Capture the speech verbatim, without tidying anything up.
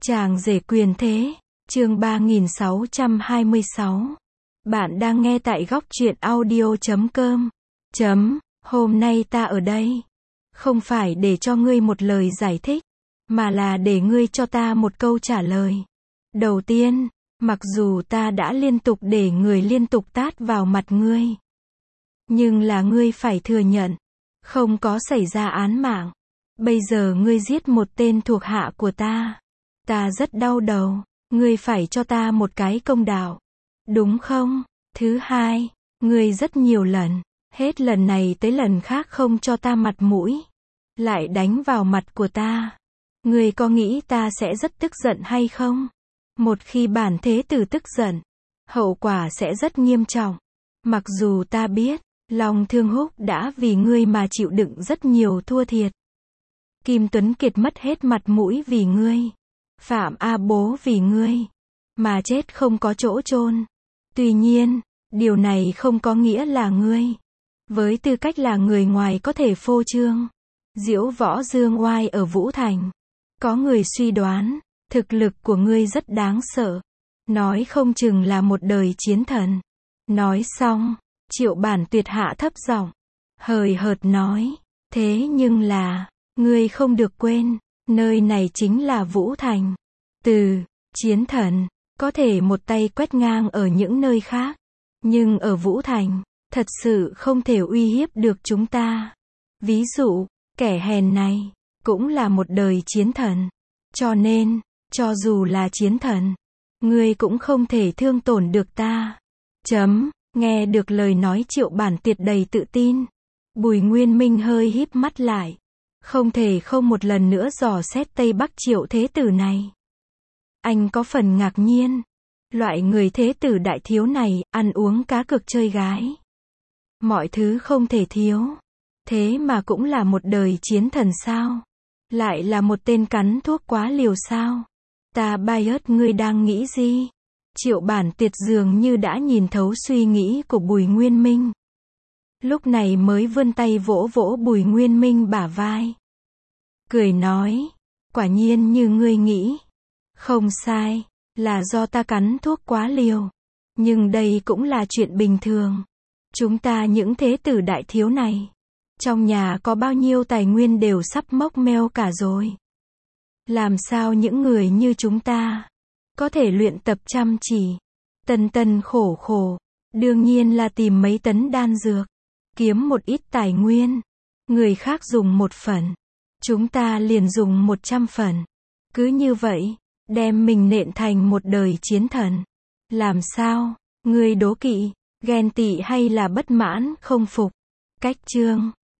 Chàng rể quyền thế, chương ba nghìn sáu trăm hai mươi sáu. Bạn đang nghe tại góc truyện audio chấm com. Chấm, hôm nay ta ở đây, không phải để cho ngươi một lời giải thích, mà là để ngươi cho ta một câu trả lời. Đầu tiên, mặc dù ta đã liên tục để người liên tục tát vào mặt ngươi, nhưng là ngươi phải thừa nhận, không có xảy ra án mạng. Bây giờ ngươi giết một tên thuộc hạ của ta. Ta rất đau đầu, ngươi phải cho ta một cái công đạo. Đúng không? Thứ hai, ngươi rất nhiều lần, hết lần này tới lần khác không cho ta mặt mũi, lại đánh vào mặt của ta. Ngươi có nghĩ ta sẽ rất tức giận hay không? Một khi bản thế tử tức giận, hậu quả sẽ rất nghiêm trọng. Mặc dù ta biết, Long Thương Húc đã vì ngươi mà chịu đựng rất nhiều thua thiệt. Kim Tuấn Kiệt mất hết mặt mũi vì ngươi. Phạm A Bố vì ngươi, mà chết không có chỗ chôn. Tuy nhiên, điều này không có nghĩa là ngươi, với tư cách là người ngoài có thể phô trương, diễu võ dương oai ở Vũ Thành. Có người suy đoán, thực lực của ngươi rất đáng sợ, nói không chừng là một đời chiến thần. Nói xong, Triệu Bản Tuyệt hạ thấp giọng, hời hợt nói, thế nhưng là, ngươi không được quên, nơi này chính là Vũ Thành. Từ chiến thần, có thể một tay quét ngang ở những nơi khác, nhưng ở Vũ Thành, thật sự không thể uy hiếp được chúng ta. Ví dụ, kẻ hèn này, cũng là một đời chiến thần. Cho nên, cho dù là chiến thần, ngươi cũng không thể thương tổn được ta. Chấm, nghe được lời nói Triệu Bản Tuyệt đầy tự tin. Bùi Nguyên Minh hơi híp mắt lại. Không thể không một lần nữa dò xét Tây Bắc Triệu thế tử này. Anh có phần ngạc nhiên. Loại người thế tử đại thiếu này, ăn uống cá cược chơi gái. Mọi thứ không thể thiếu. Thế mà cũng là một đời chiến thần sao? Lại là một tên cắn thuốc quá liều sao? Ta Bias, ngươi đang nghĩ gì? Triệu Bản Tuyệt dường như đã nhìn thấu suy nghĩ của Bùi Nguyên Minh. Lúc này mới vươn tay vỗ vỗ Bùi Nguyên Minh bả vai. Cười nói, quả nhiên như ngươi nghĩ. Không sai, là do ta cắn thuốc quá liều. Nhưng đây cũng là chuyện bình thường. Chúng ta những thế tử đại thiếu này, trong nhà có bao nhiêu tài nguyên đều sắp mốc meo cả rồi. Làm sao những người như chúng ta có thể luyện tập chăm chỉ, tân tân khổ khổ, đương nhiên là tìm mấy tấn đan dược, kiếm một ít tài nguyên. Người khác dùng một phần, chúng ta liền dùng một trăm phần. Cứ như vậy, đem mình nện thành một đời chiến thần. Làm sao? Ngươi đố kỵ, ghen tị hay là bất mãn, không phục? Cách chương